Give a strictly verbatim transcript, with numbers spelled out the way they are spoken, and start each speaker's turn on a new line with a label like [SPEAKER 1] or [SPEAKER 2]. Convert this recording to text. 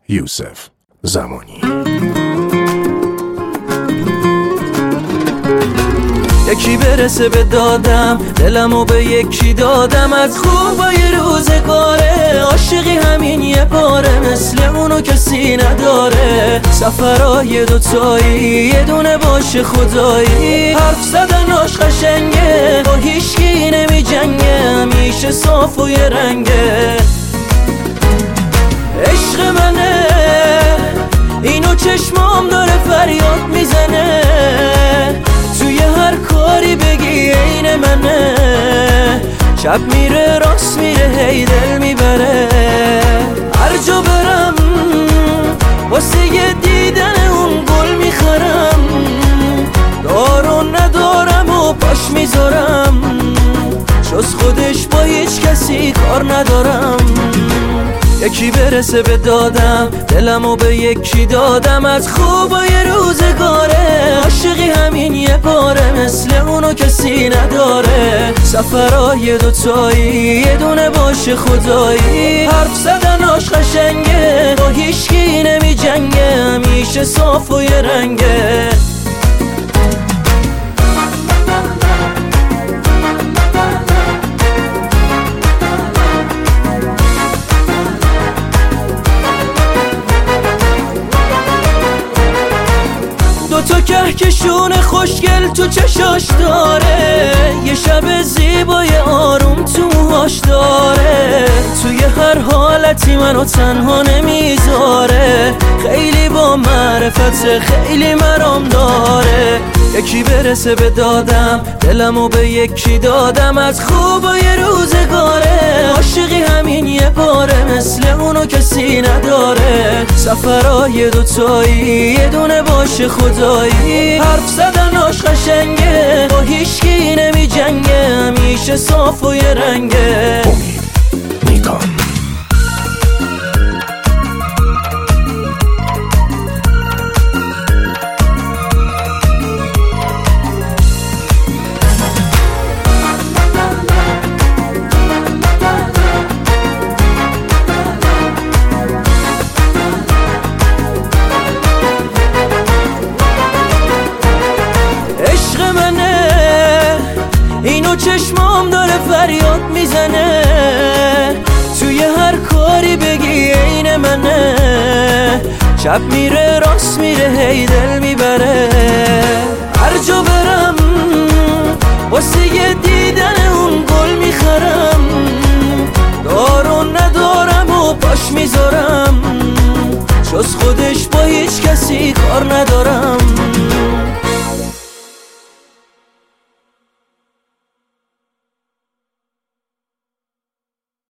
[SPEAKER 1] یوسف زمانی.
[SPEAKER 2] یکی برسه به دادم، دلمو به یکی دادم، از خوبای روزگاره. عاشقی همین یه باره، مثل اونو کسی نداره. سفرهای دوتایی یه دونه باشه خدایی. حرف زدناش قشنگه، با هیچکی نمی جنگه، همیشه صاف و یه رنگه. عشق منه اینو چشمام داره فریاد میزنه. توی هر کاری بگی عین منه. شب میره راست میره هی دل میبره. هر جا برم واسه یه دیدن اون گل میخرم. دارو ندارم و پاش میذارم، جز خودش با هیچ کسی کار ندارم. یکی برسه به دادم، دلمو به یکی دادم، از خوبای روزگاره. عاشقی همین یه باره، مثل اونو کسی نداره. سفرهای دوتایی یه دونه باشه خدایی. حرف زدناش قشنگه، با هیچکی نمی جنگه، همیشه صاف و یه رنگه. تو کهکشون خوشگل تو چشاش داره. یه شب زیبای آروم تو موهاش داره. توی هر حالتی منو تنها نمیذاره. خیلی با معرفت خیلی مرام داره. یکی برسه به دادم، دلمو به یکی دادم، از خوبای روزگاره. عاشقی همین یه باره، مثل اونو کسی نداره. سفرهای دوتایی یه دونه باشه خدایی. حرف زدناش قشنگه، با هیچکی نمی جنگه، همیشه صاف و یه رنگه.
[SPEAKER 1] امید نیکان.
[SPEAKER 2] اینو چشمام داره فریاد میزنه. توی هر کاری بگی عین منه. شب میره راست میره هی دل میبره. هر جا برم واسه یه دیدن اون گل میخرم. دارو ندارم و پاش میذارم، جز خودش با هیچ کسی کار ندارم.